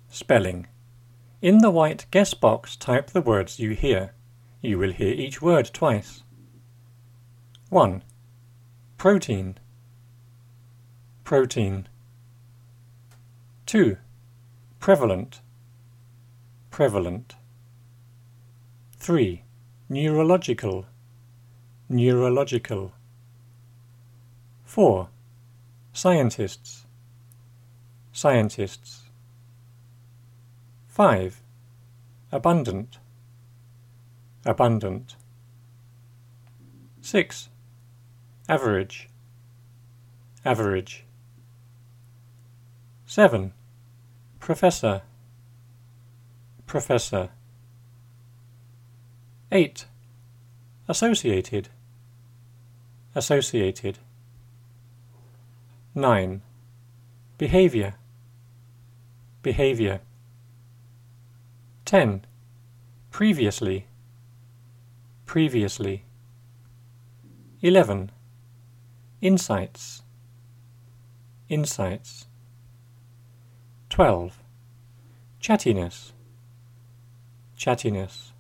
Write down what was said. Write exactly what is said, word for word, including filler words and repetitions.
Spelling. In the white guess box type the words you hear. You will hear each word twice. one. Protein. Protein. two. Prevalent. Prevalent. three. Neurological. Neurological. four. Scientists. Scientists. five. Abundant. Abundant. six. Average. Average. seven. Professor. Professor. eight. Associated. Associated. nine. Behavior. Behavior. ten. Previously. Previously. eleven. Insights. Insights. twelve. Chattiness. Chattiness.